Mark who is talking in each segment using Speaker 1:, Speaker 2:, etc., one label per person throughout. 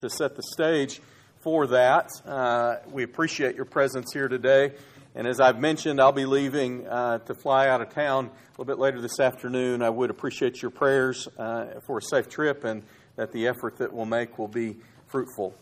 Speaker 1: To set the stage for that, we appreciate your presence here today. And as I've mentioned, I'll be leaving to fly out of town a little bit later this afternoon. I would appreciate your prayers for a safe trip and that the effort that we'll make will be fruitful.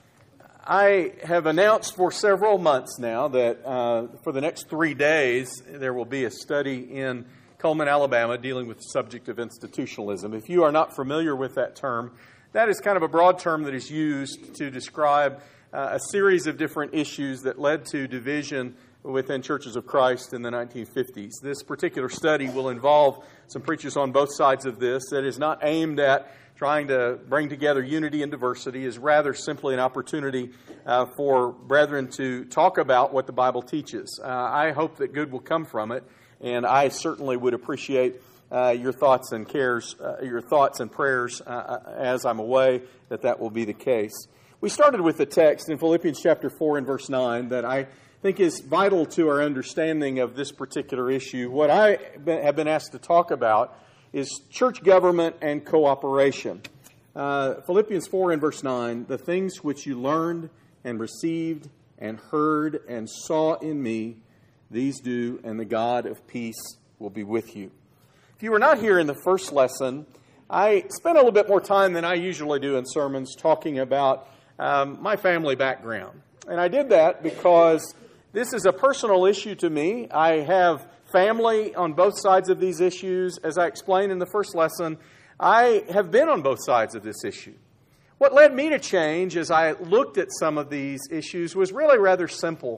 Speaker 1: I have announced for several months now that for the next 3 days there will be a study in Cullman, Alabama, dealing with the subject of institutionalism. If you are not familiar with that term, that is kind of a broad term that is used to describe a series of different issues that led to division within Churches of Christ in the 1950s. This particular study will involve some preachers on both sides of this. That is not aimed at trying to bring together unity and diversity, is rather simply an opportunity for brethren to talk about what the Bible teaches. I hope that good will come from it, and I certainly would appreciate your thoughts and cares, your thoughts and prayers as I'm away, that will be the case. We started with a text in Philippians chapter 4 and verse 9 that I think is vital to our understanding of this particular issue. What I have been asked to talk about is church government and cooperation. Philippians 4 and verse 9, the things which you learned and received and heard and saw in me, these do, and the God of peace will be with you. If you were not here in the first lesson, I spent a little bit more time than I usually do in sermons talking about my family background. And I did that because this is a personal issue to me. I have family on both sides of these issues. As I explained in the first lesson, I have been on both sides of this issue. What led me to change as I looked at some of these issues was really rather simple.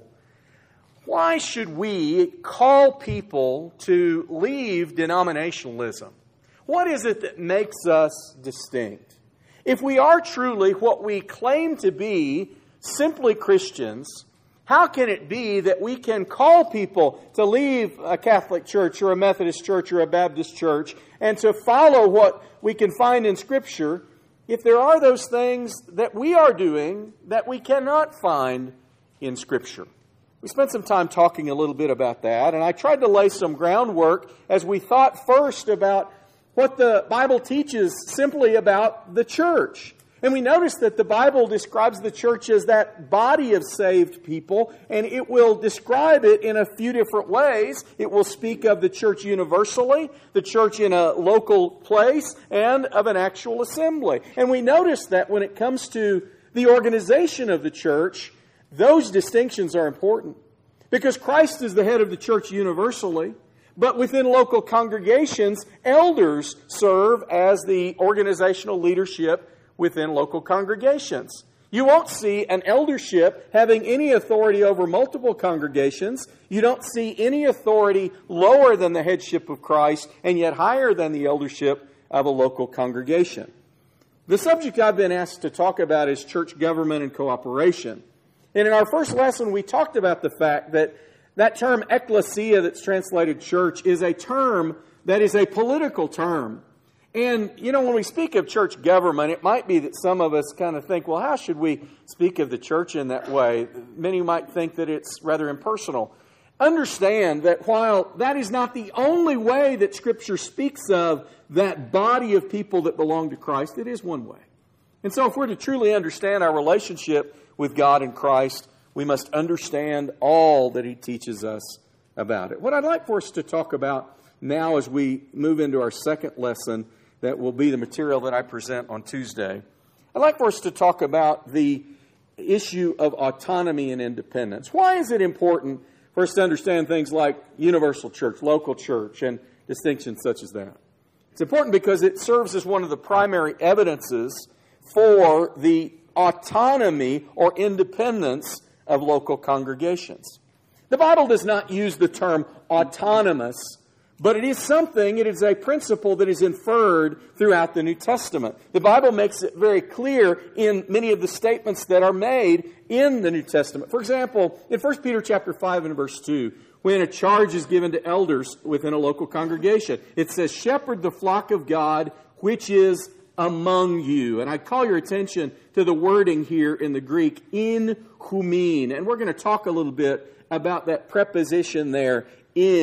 Speaker 1: Why should we call people to leave denominationalism? What is it that makes us distinct? If we are truly what we claim to be, simply Christians, how can it be that we can call people to leave a Catholic church or a Methodist church or a Baptist church and to follow what we can find in Scripture if there are those things that we are doing that we cannot find in Scripture? We spent some time talking a little bit about that, and I tried to lay some groundwork as we thought first about what the Bible teaches simply about the church. And we noticed that the Bible describes the church as that body of saved people, and it will describe it in a few different ways. It will speak of the church universally, the church in a local place, and of an actual assembly. And we noticed that when it comes to the organization of the church, those distinctions are important. Because Christ is the head of the church universally, but within local congregations, elders serve as the organizational leadership within local congregations. You won't see an eldership having any authority over multiple congregations. You don't see any authority lower than the headship of Christ and yet higher than the eldership of a local congregation. The subject I've been asked to talk about is church government and cooperation. And in our first lesson, we talked about the fact that that term ecclesia that's translated church is a term that is a political term. And, when we speak of church government, it might be that some of us kind of think, well, how should we speak of the church in that way? Many might think that it's rather impersonal. Understand that while that is not the only way that Scripture speaks of that body of people that belong to Christ, it is one way. And so if we're to truly understand our relationship with God and Christ, we must understand all that He teaches us about it. What I'd like for us to talk about now as we move into our second lesson, that will be the material that I present on Tuesday, I'd like for us to talk about the issue of autonomy and independence. Why is it important for us to understand things like universal church, local church, and distinctions such as that? It's important because it serves as one of the primary evidences for the autonomy or independence of local congregations. The Bible does not use the term autonomous, but it is a principle that is inferred throughout the New Testament. The Bible makes it very clear in many of the statements that are made in the New Testament. For example, in 1 Peter chapter 5 and verse 2, when a charge is given to elders within a local congregation, it says, "Shepherd the flock of God, which is among you." And I call your attention to the wording here in the Greek, in humin. And we're going to talk a little bit about that preposition there, in,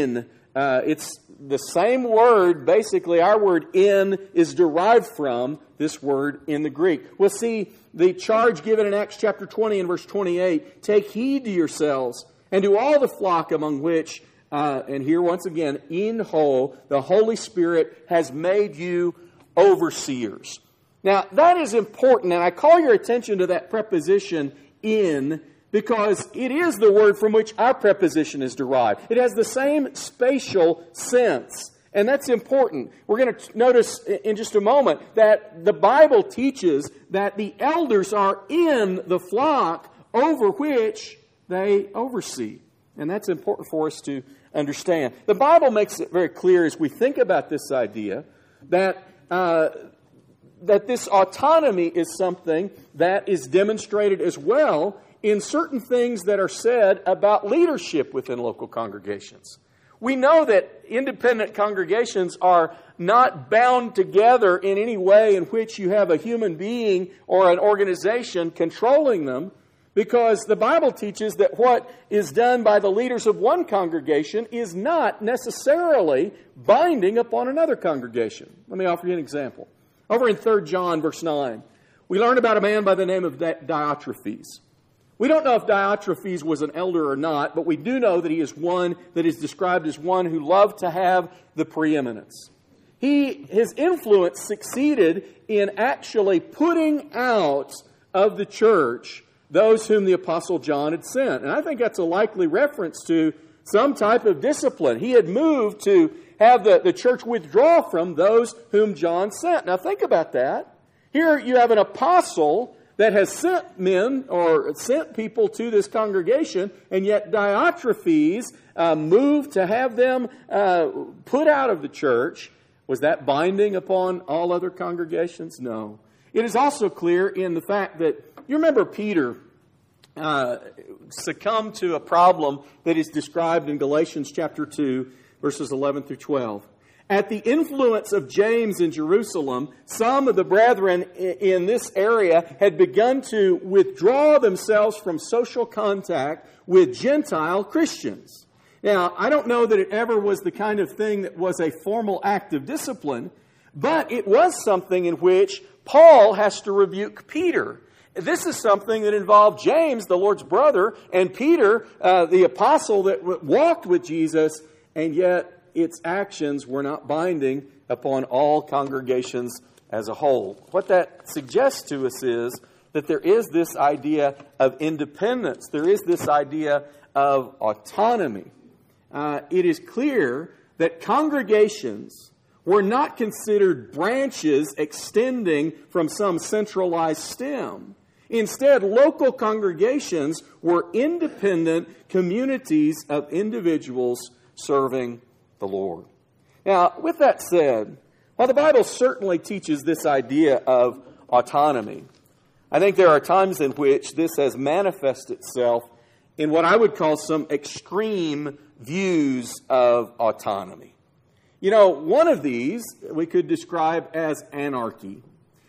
Speaker 1: It's the same word, basically, our word in is derived from this word in the Greek. We'll see the charge given in Acts chapter 20 and verse 28. Take heed to yourselves and to all the flock among which, and here once again, in whole, the Holy Spirit has made you overseers. Now, that is important, and I call your attention to that preposition in, because it is the word from which our preposition is derived. It has the same spatial sense, and that's important. We're going to notice in just a moment that the Bible teaches that the elders are in the flock over which they oversee, and that's important for us to understand. The Bible makes it very clear as we think about this idea that this autonomy is something that is demonstrated as well in certain things that are said about leadership within local congregations. We know that independent congregations are not bound together in any way in which you have a human being or an organization controlling them, because the Bible teaches that what is done by the leaders of one congregation is not necessarily binding upon another congregation. Let me offer you an example. Over in 3 John, verse 9, we learn about a man by the name of Diotrephes. We don't know if Diotrephes was an elder or not, but we do know that he is one that is described as one who loved to have the preeminence. His influence succeeded in actually putting out of the church those whom the Apostle John had sent. And I think that's a likely reference to some type of discipline. He had moved to have the church withdraw from those whom John sent. Now think about that. Here you have an apostle that has sent men or sent people to this congregation, and yet Diotrephes moved to have them put out of the church. Was that binding upon all other congregations? No. It is also clear in the fact that, you remember Peter succumbed to a problem that is described in Galatians chapter 2, verses 11 through 12. At the influence of James in Jerusalem, some of the brethren in this area had begun to withdraw themselves from social contact with Gentile Christians. Now, I don't know that it ever was the kind of thing that was a formal act of discipline, but it was something in which Paul has to rebuke Peter. This is something that involved James, the Lord's brother, and Peter, the apostle that walked with Jesus, and yet its actions were not binding upon all congregations as a whole. What that suggests to us is that there is this idea of independence. There is this idea of autonomy. It is clear that congregations were not considered branches extending from some centralized stem. Instead, local congregations were independent communities of individuals serving the Lord. Now, with that said, while the Bible certainly teaches this idea of autonomy, I think there are times in which this has manifested itself in what I would call some extreme views of autonomy. You know, one of these we could describe as anarchy.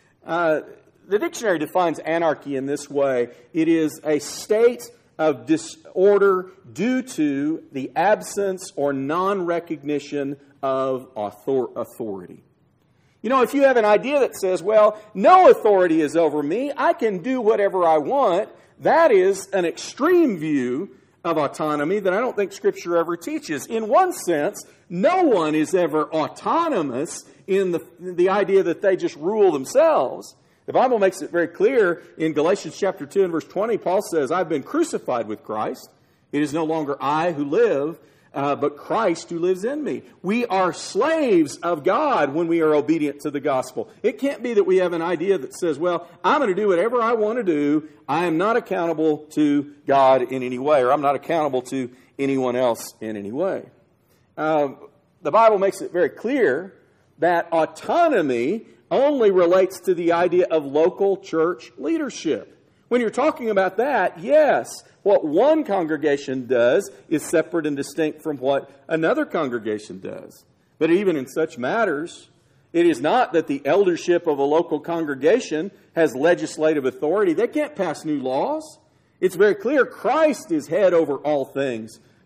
Speaker 1: The dictionary defines anarchy in this way. It is a state of disorder due to the absence or non-recognition of authority. You know, if you have an idea that says, well, no authority is over me, I can do whatever I want, that is an extreme view of autonomy that I don't think Scripture ever teaches. In one sense, no one is ever autonomous in the idea that they just rule themselves. The Bible makes it very clear in Galatians chapter 2 and verse 20, Paul says, I've been crucified with Christ. It is no longer I who live, but Christ who lives in me. We are slaves of God when we are obedient to the gospel. It can't be that we have an idea that says, well, I'm going to do whatever I want to do. I am not accountable to God in any way, or I'm not accountable to anyone else in any way. The Bible makes it very clear that autonomy only relates to the idea of local church leadership. When you're talking about that, yes, what one congregation does is separate and distinct from what another congregation does. But even in such matters, it is not that the eldership of a local congregation has legislative authority. They can't pass new laws. It's very clear Christ is head over all things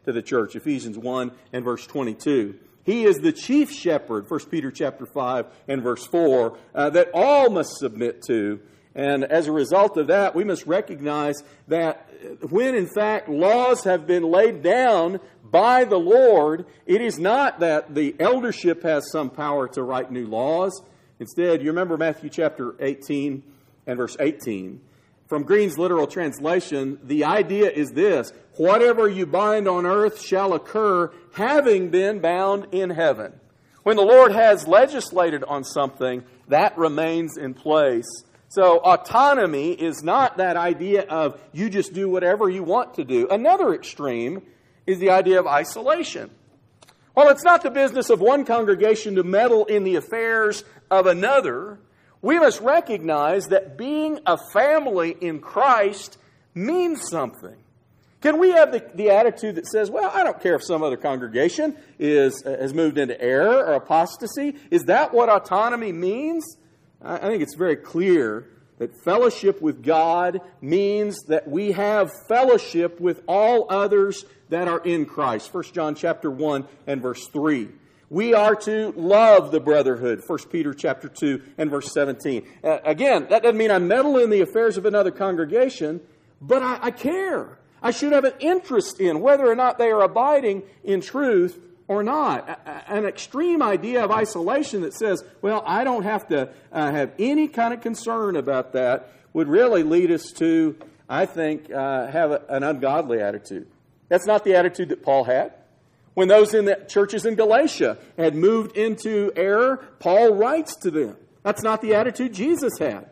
Speaker 1: to the church. Ephesians 1 and verse 22. He is the chief shepherd, 1 Peter chapter 5 and verse 4, that all must submit to. And as a result of that, we must recognize that when in fact laws have been laid down by the Lord, it is not that the eldership has some power to write new laws. Instead, you remember Matthew chapter 18 and verse 18. From Green's literal translation, the idea is this: whatever you bind on earth shall occur, having been bound in heaven. When the Lord has legislated on something, that remains in place. So autonomy is not that idea of you just do whatever you want to do. Another extreme is the idea of isolation. While it's not the business of one congregation to meddle in the affairs of another, we must recognize that being a family in Christ means something. Can we have the attitude that says, well, I don't care if some other congregation has moved into error or apostasy? Is that what autonomy means? I think it's very clear that fellowship with God means that we have fellowship with all others that are in Christ. 1 John chapter 1 and verse 3. We are to love the brotherhood, 1 Peter chapter 2 and verse 17. Again, that doesn't mean I meddle in the affairs of another congregation, but I care. I should have an interest in whether or not they are abiding in truth or not. An extreme idea of isolation that says, well, I don't have to have any kind of concern about that would really lead us to, I think, have an ungodly attitude. That's not the attitude that Paul had. When those in the churches in Galatia had moved into error, Paul writes to them. That's not the attitude Jesus had.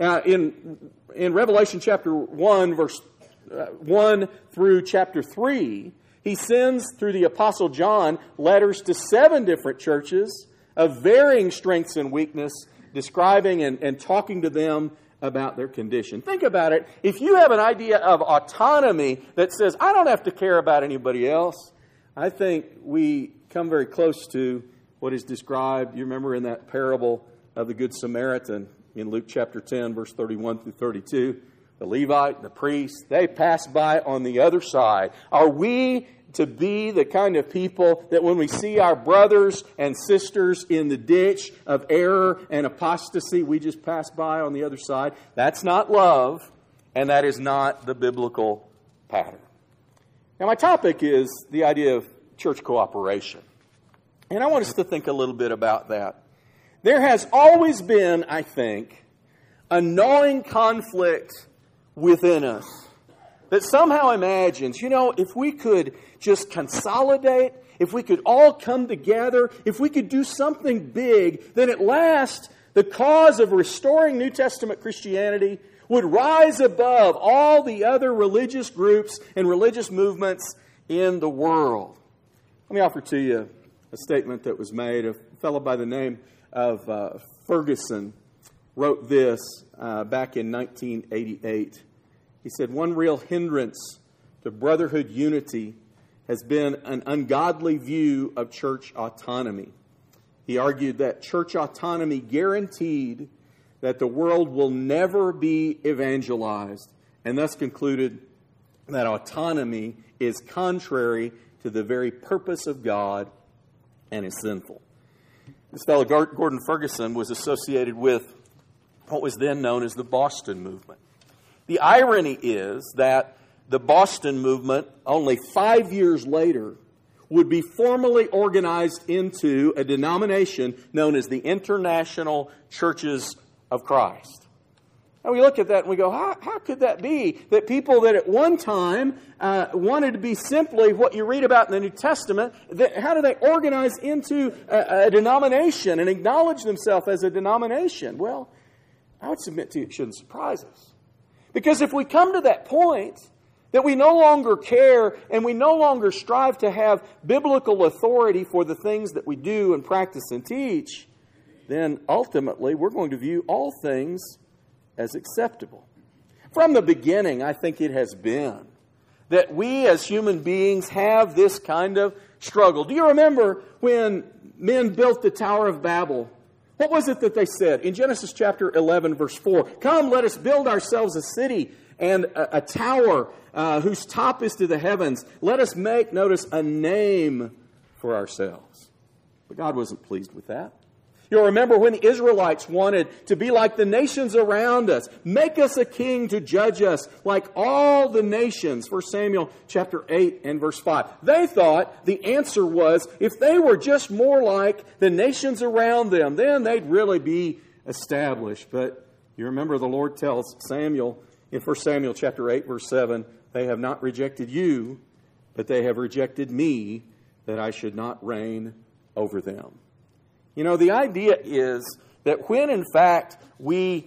Speaker 1: In Revelation chapter 1, verse 1 through chapter 3, he sends through the Apostle John letters to 7 different churches of varying strengths and weakness, describing and talking to them about their condition. Think about it. If you have an idea of autonomy that says, I don't have to care about anybody else, I think we come very close to what is described, you remember in that parable of the Good Samaritan in Luke chapter 10, verse 31 through 32. The Levite, the priest, they pass by on the other side. Are we to be the kind of people that when we see our brothers and sisters in the ditch of error and apostasy, we just pass by on the other side? That's not love, and that is not the biblical pattern. Now, my topic is the idea of church cooperation. And I want us to think a little bit about that. There has always been, I think, a gnawing conflict within us that somehow imagines, if we could just consolidate, if we could all come together, if we could do something big, then at last the cause of restoring New Testament Christianity would rise above all the other religious groups and religious movements in the world. Let me offer to you a statement that was made. A fellow by the name of Ferguson wrote this back in 1988. He said, one real hindrance to brotherhood unity has been an ungodly view of church autonomy. He argued that church autonomy guaranteed that the world will never be evangelized, and thus concluded that autonomy is contrary to the very purpose of God and is sinful. This fellow, Gordon Ferguson, was associated with what was then known as the Boston movement. The irony is that the Boston movement, only 5 years later, would be formally organized into a denomination known as the International Churches of Christ. And we look at that and we go, how could that be? That people that at one time wanted to be simply what you read about in the New Testament, how do they organize into a denomination and acknowledge themselves as a denomination? Well, I would submit to you it shouldn't surprise us. Because if we come to that point that we no longer care and we no longer strive to have biblical authority for the things that we do and practice and teach, then ultimately we're going to view all things as acceptable. From the beginning, I think it has been that we as human beings have this kind of struggle. Do you remember when men built the Tower of Babel? What was it that they said? In Genesis chapter 11, verse 4, come, let us build ourselves a city and a tower whose top is to the heavens. Let us make, notice, a name for ourselves. But God wasn't pleased with that. You'll remember when the Israelites wanted to be like the nations around us. Make us a king to judge us like all the nations. 1 Samuel chapter 8 and verse 5. They thought the answer was if they were just more like the nations around them, then they'd really be established. But you remember the Lord tells Samuel in 1 Samuel chapter 8 verse 7, they have not rejected you, but they have rejected me, that I should not reign over them. You know, the idea is that when, in fact, we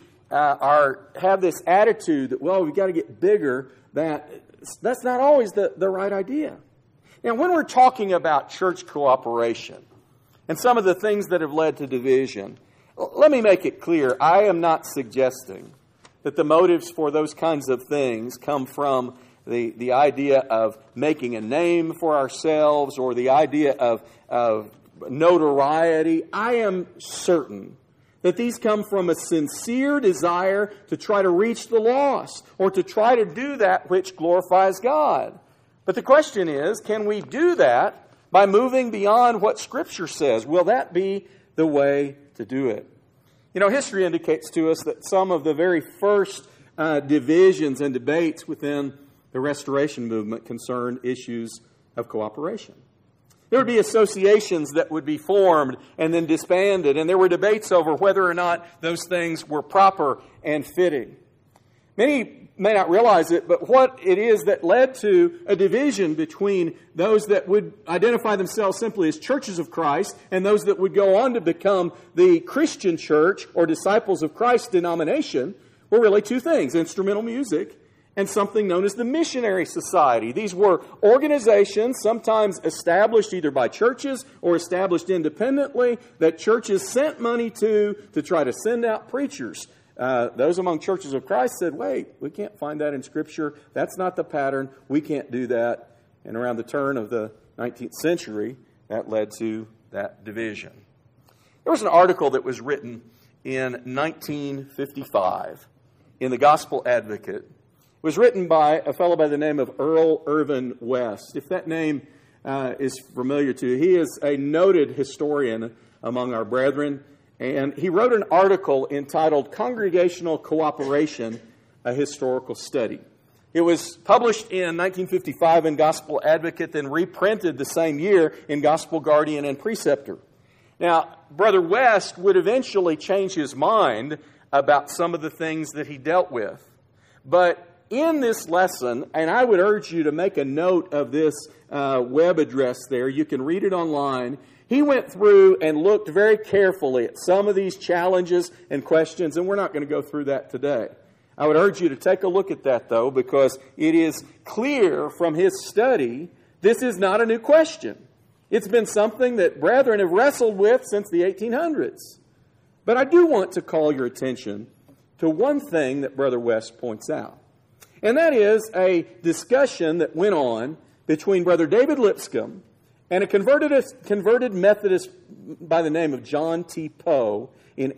Speaker 1: have this attitude that, well, we've got to get bigger, that's not always the right idea. Now, when we're talking about church cooperation and some of the things that have led to division, let me make it clear, I am not suggesting that the motives for those kinds of things come from the idea of making a name for ourselves or the idea of notoriety. I am certain that these come from a sincere desire to try to reach the lost or to try to do that which glorifies God. But the question is, can we do that by moving beyond what Scripture says? Will that be the way to do it? You know, history indicates to us that some of the very first divisions and debates within the Restoration movement concerned issues of cooperation. There would be associations that would be formed and then disbanded, and there were debates over whether or not those things were proper and fitting. Many may not realize it, but what it is that led to a division between those that would identify themselves simply as churches of Christ and those that would go on to become the Christian church or disciples of Christ denomination were really two things: instrumental music and something known as the Missionary Society. These were organizations, sometimes established either by churches or established independently, that churches sent money to try to send out preachers. Those among churches of Christ said, wait, we can't find that in Scripture. That's not the pattern. We can't do that. And around the turn of the 19th century, that led to that division. There was an article that was written in 1955 in the Gospel Advocate. It was written by a fellow by the name of Earl Irvin West. If that name is familiar to you, he is a noted historian among our brethren, and he wrote an article entitled Congregational Cooperation, a Historical Study. It was published in 1955 in Gospel Advocate, then reprinted the same year in Gospel Guardian and Preceptor. Now, Brother West would eventually change his mind about some of the things that he dealt with. But in this lesson, and I would urge you to make a note of this web address there, you can read it online. He went through and looked very carefully at some of these challenges and questions, and we're not going to go through that today. I would urge you to take a look at that, though, because it is clear from his study this is not a new question. It's been something that brethren have wrestled with since the 1800s. But I do want to call your attention to one thing that Brother West points out. And that is a discussion that went on between Brother David Lipscomb and a converted Methodist by the name of John T. Poe in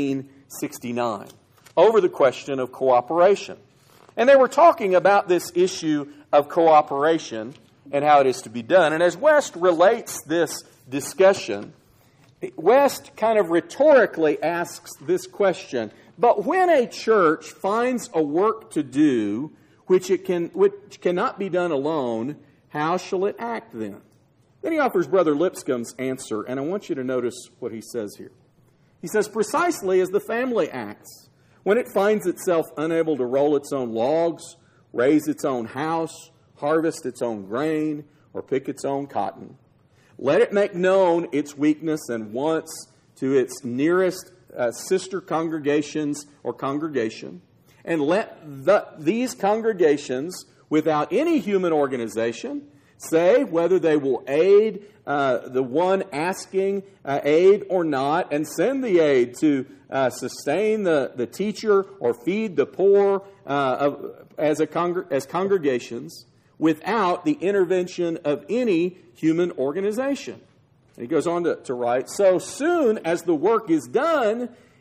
Speaker 1: 1869 over the question of cooperation. And they were talking about this issue of cooperation and how it is to be done. And as West relates this discussion, West kind of rhetorically asks this question: but when a church finds a work to do which cannot be done alone, how shall it act then? Then he offers Brother Lipscomb's answer, and I want you to notice what he says here. He says, precisely as the family acts, when it finds itself unable to roll its own logs, raise its own house, harvest its own grain, or pick its own cotton. Let it make known its weakness and wants to its nearest sister congregations or congregation, and let these congregations, without any human organization, say whether they will aid the one asking aid or not, and send the aid to sustain the teacher or feed the poor as congregations without the intervention of any human organization. And he goes on to write, so soon as the work is done,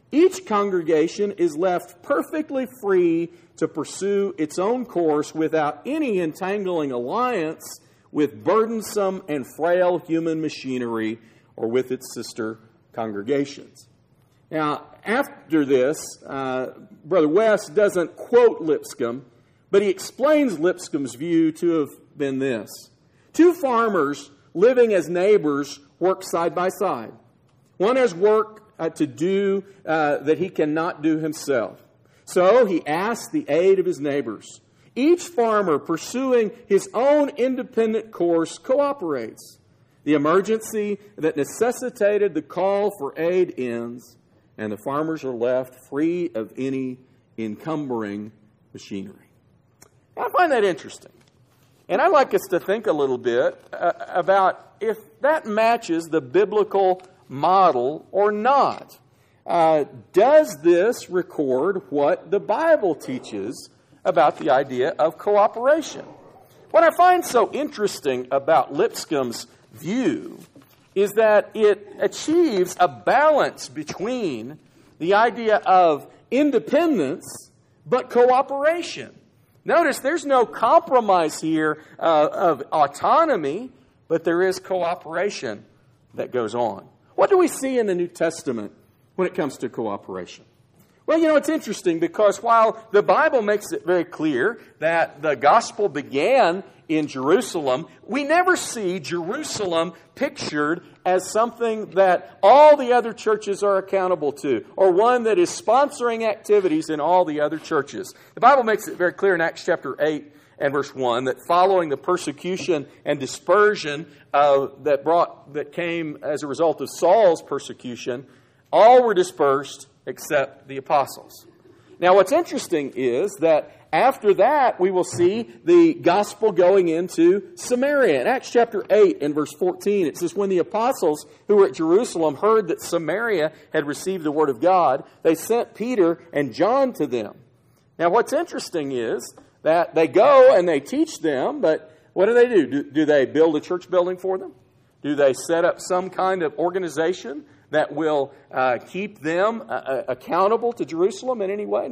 Speaker 1: Each congregation is left perfectly free to pursue its own course without any entangling alliance with burdensome and frail human machinery or with its sister congregations. Now, after this, Brother West doesn't quote Lipscomb, but he explains Lipscomb's view to have been this. Two farmers living as neighbors work side by side. One has work to do that he cannot do himself. So he asks the aid of his neighbors. Each farmer pursuing his own independent course cooperates. The emergency that necessitated the call for aid ends, and the farmers are left free of any encumbering machinery. I find that interesting. And I'd like us to think a little bit about if that matches the biblical model or not. Does this record what the Bible teaches about the idea of cooperation? What I find so interesting about Lipscomb's view is that it achieves a balance between the idea of independence but cooperation. Notice there's no compromise here of autonomy, but there is cooperation that goes on. What do we see in the New Testament when it comes to cooperation? Well, it's interesting because while the Bible makes it very clear that the gospel began in Jerusalem, we never see Jerusalem pictured as something that all the other churches are accountable to, or one that is sponsoring activities in all the other churches. The Bible makes it very clear in Acts chapter 8 and verse 1 that following the persecution and dispersion that came as a result of Saul's persecution, all were dispersed except the apostles. Now, what's interesting is that after that, we will see the gospel going into Samaria. In Acts chapter 8 and verse 14, it says, when the apostles who were at Jerusalem heard that Samaria had received the word of God, they sent Peter and John to them. Now, what's interesting is that they go and they teach them, but what do? Do they build a church building for them? Do they set up some kind of organization that will keep them accountable to Jerusalem in any way?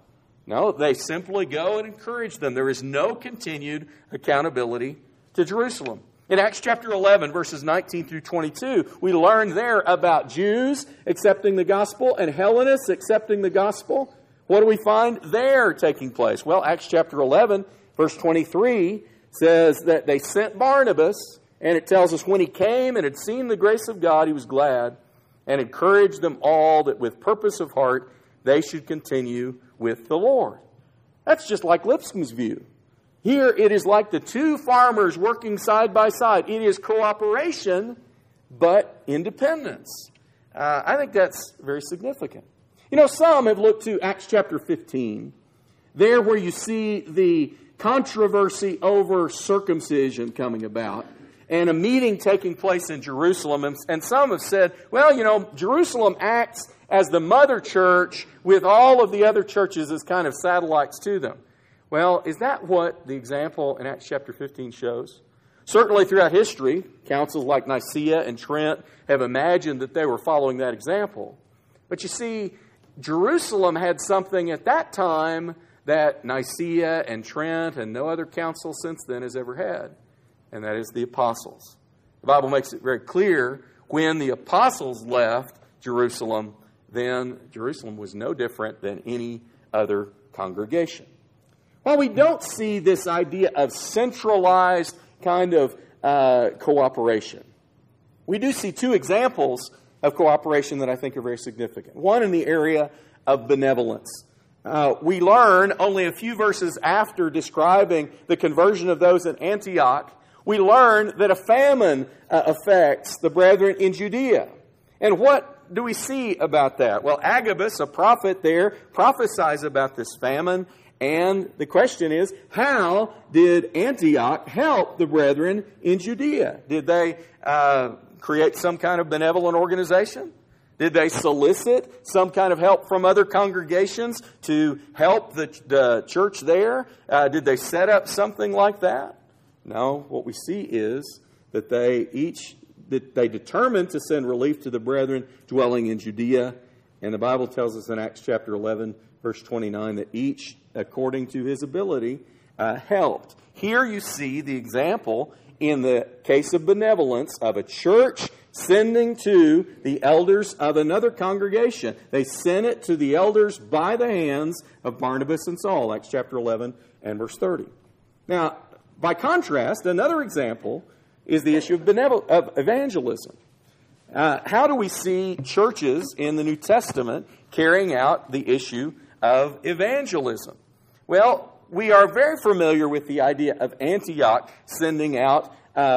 Speaker 1: No, they simply go and encourage them. There is no continued accountability to Jerusalem. In Acts chapter 11, verses 19 through 22, we learn there about Jews accepting the gospel and Hellenists accepting the gospel. What do we find there taking place? Well, Acts chapter 11, verse 23 says that they sent Barnabas, and it tells us when he came and had seen the grace of God, he was glad and encouraged them all that with purpose of heart they should continue with the Lord. That's just like Lipscomb's view. Here it is like the two farmers working side by side. It is cooperation, but independence. I think that's very significant. Some have looked to Acts chapter 15, there where you see the controversy over circumcision coming about, and a meeting taking place in Jerusalem. And some have said, well, Jerusalem acts as the mother church with all of the other churches as kind of satellites to them. Well, is that what the example in Acts chapter 15 shows? Certainly throughout history, councils like Nicaea and Trent have imagined that they were following that example. But you see, Jerusalem had something at that time that Nicaea and Trent and no other council since then has ever had, and that is the apostles. The Bible makes it very clear when the apostles left Jerusalem, then Jerusalem was no different than any other congregation. While we don't see this idea of centralized kind of cooperation, we do see two examples of cooperation that I think are very significant. One in the area of benevolence. We learn only a few verses after describing the conversion of those in Antioch, we learn that a famine affects the brethren in Judea. And what do we see about that? Well, Agabus, a prophet there, prophesies about this famine. And the question is, how did Antioch help the brethren in Judea? Did they create some kind of benevolent organization? Did they solicit some kind of help from other congregations to help the church there? Did they set up something like that? No, what we see is that they determined to send relief to the brethren dwelling in Judea, And the Bible tells us in Acts chapter 11, verse 29, that each, according to his ability, helped. Here you see the example in the case of benevolence of a church sending to the elders of another congregation. They sent it to the elders by the hands of Barnabas and Saul, Acts chapter 11 and verse 30. Now, by contrast, another example is the issue of evangelism. How do we see churches in the New Testament carrying out the issue of evangelism? Well, we are very familiar with the idea of Antioch sending out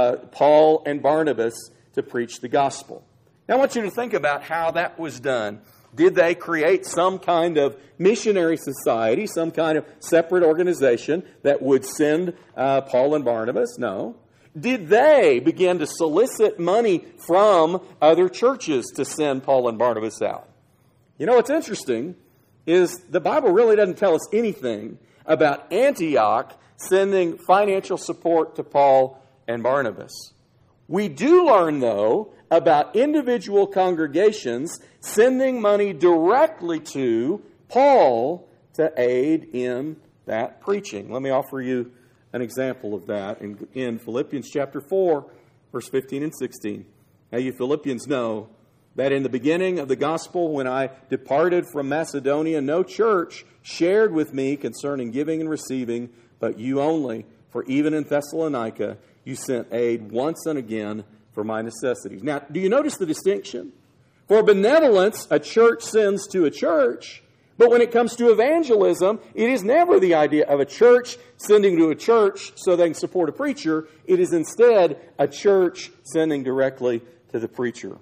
Speaker 1: Paul and Barnabas to preach the gospel. Now I want you to think about how that was done. Did they create some kind of missionary society, some kind of separate organization that would send Paul and Barnabas? No. Did they begin to solicit money from other churches to send Paul and Barnabas out? You know what's interesting is the Bible really doesn't tell us anything about Antioch sending financial support to Paul and Barnabas. We do learn, though, about individual congregations sending money directly to Paul to aid in that preaching. Let me offer you an example of that in Philippians chapter 4, verse 15 and 16. Now you Philippians know that in the beginning of the gospel, when I departed from Macedonia, no church shared with me concerning giving and receiving, but you only. For even in Thessalonica, you sent aid once and again for my necessities. Now, do you notice the distinction? For benevolence, a church sends to a church. But when it comes to evangelism, it is never the idea of a church sending to a church so they can support a preacher. It is instead a church sending directly to the preacher.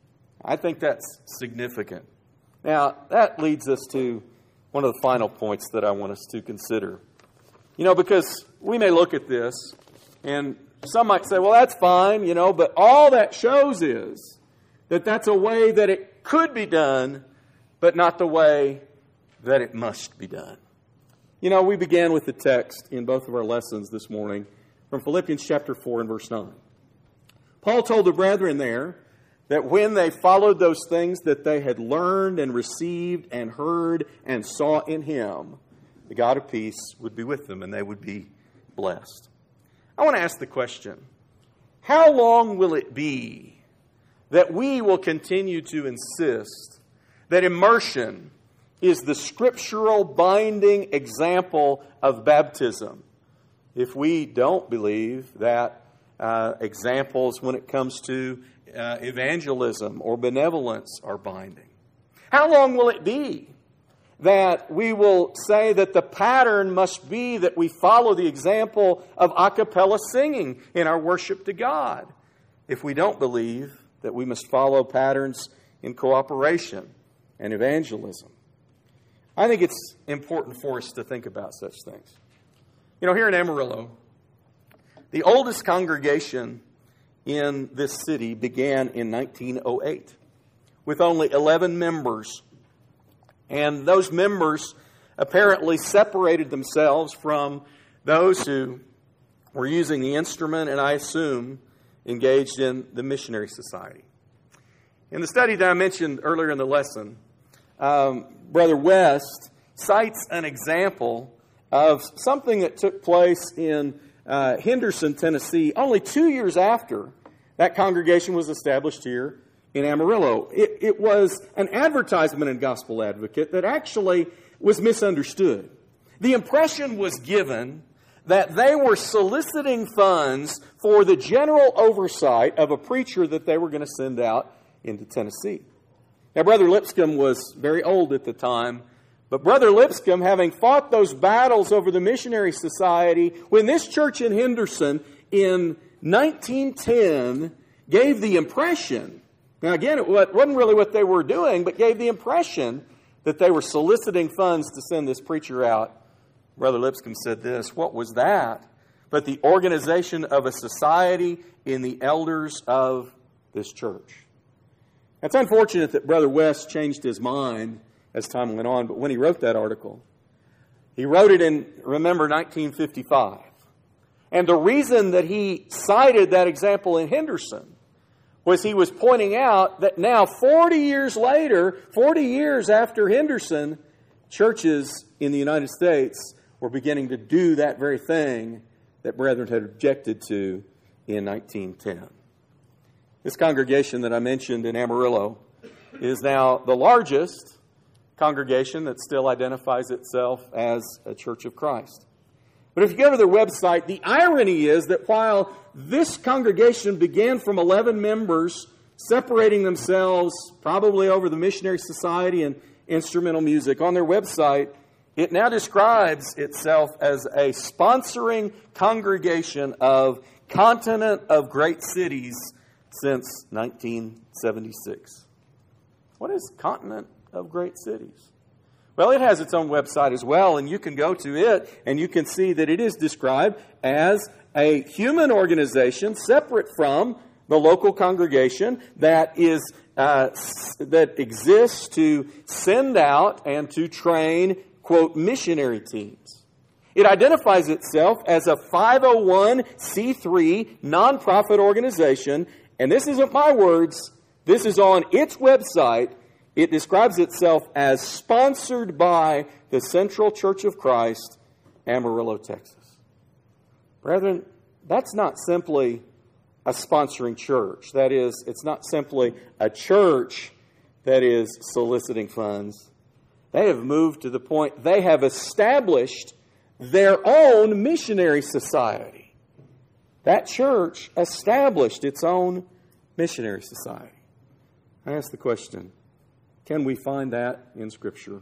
Speaker 1: I think that's significant. Now, that leads us to one of the final points that I want us to consider. You know, because we may look at this, and some might say, well, that's fine, you know, but all that shows is that that's a way that it could be done, but not the way that it must be done. You know, we began with the text in both of our lessons this morning from Philippians chapter 4 and verse 9. Paul told the brethren there that when they followed those things that they had learned and received and heard and saw in him, the God of peace would be with them and they would be blessed. I want to ask the question, how long will it be that we will continue to insist that immersion is the scriptural binding example of baptism if we don't believe that examples when it comes to evangelism or benevolence are binding? How long will it be that we will say that the pattern must be that we follow the example of a cappella singing in our worship to God if we don't believe that we must follow patterns in cooperation and evangelism? I think it's important for us to think about such things. You know, here in Amarillo, the oldest congregation in this city began in 1908 with only 11 members. And those members apparently separated themselves from those who were using the instrument and, I assume, engaged in the missionary society. In the study that I mentioned earlier in the lesson, Brother West cites an example of something that took place in Henderson, Tennessee, only 2 years after that congregation was established here in Amarillo. It was an advertisement in Gospel Advocate that actually was misunderstood. The impression was given that they were soliciting funds for the general oversight of a preacher that they were going to send out into Tennessee. Now, Brother Lipscomb was very old at the time, but Brother Lipscomb, having fought those battles over the missionary society, when this church in Henderson in 1910 gave the impression, now again, it wasn't really what they were doing, but gave the impression that they were soliciting funds to send this preacher out, Brother Lipscomb said this, what was that but the organization of a society in the elders of this church? It's unfortunate that Brother West changed his mind as time went on, but when he wrote that article, he wrote it in, remember, 1955. And the reason that he cited that example in Henderson was he was pointing out that now 40 years later, 40 years after Henderson, churches in the United States were beginning to do that very thing that Brethren had objected to in 1910. This congregation that I mentioned in Amarillo is now the largest congregation that still identifies itself as a Church of Christ. But if you go to their website, the irony is that while this congregation began from 11 members separating themselves probably over the Missionary Society and instrumental music, on their website, it now describes itself as a sponsoring congregation of Continent of Great Cities since 1976. What is Continent of Great Cities? Well, it has its own website as well, and you can go to it and you can see that it is described as a human organization separate from the local congregation that exists to send out and to train, quote, missionary teams. It identifies itself as a 501c3 nonprofit organization, and this isn't my words, this is on its website. It describes itself as sponsored by the Central Church of Christ, Amarillo, Texas. Brethren, that's not simply a sponsoring church. That is, it's not simply a church that is soliciting funds. They have moved to the point they have established their own missionary society. That church established its own missionary society. I ask the question, can we find that in Scripture?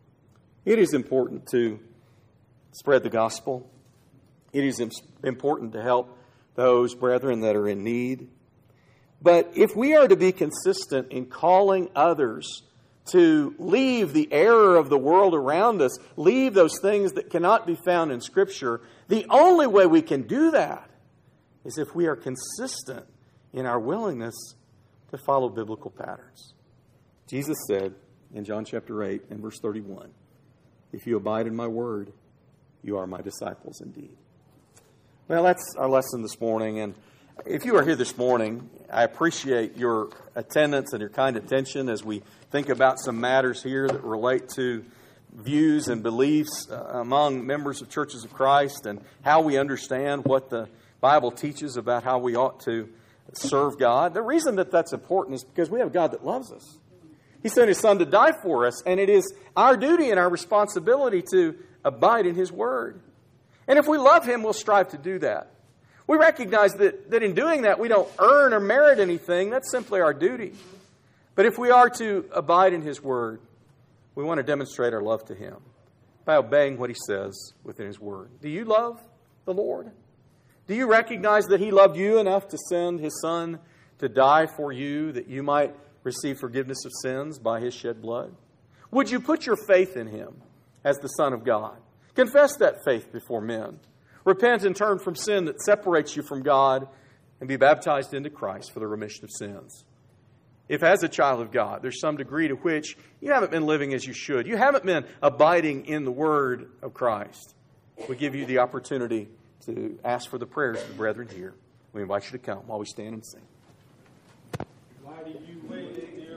Speaker 1: It is important to spread the gospel. It is important to help those brethren that are in need. But if we are to be consistent in calling others to leave the error of the world around us, leave those things that cannot be found in Scripture, the only way we can do that is if we are consistent in our willingness to follow biblical patterns. Jesus said in John chapter 8 and verse 31, "If you abide in my word, you are my disciples indeed." Well, that's our lesson this morning. And if you are here this morning, I appreciate your attendance and your kind attention as we think about some matters here that relate to views and beliefs among members of Churches of Christ and how we understand what the Bible teaches about how we ought to serve God. The reason that that's important is because we have a God that loves us. He sent His Son to die for us, and it is our duty and our responsibility to abide in His Word. And if we love Him, we'll strive to do that. We recognize that in doing that, we don't earn or merit anything. That's simply our duty. But if we are to abide in His Word, we want to demonstrate our love to Him by obeying what He says within His Word. Do you love the Lord? Do you recognize that He loved you enough to send His Son to die for you, that you might receive forgiveness of sins by His shed blood? Would you put your faith in Him as the Son of God? Confess that faith before men. Repent and turn from sin that separates you from God and be baptized into Christ for the remission of sins. If as a child of God, there's some degree to which you haven't been living as you should, you haven't been abiding in the Word of Christ, we give you the opportunity to ask for the prayers of the brethren here. We invite you to come while we stand and sing. Why did you wait?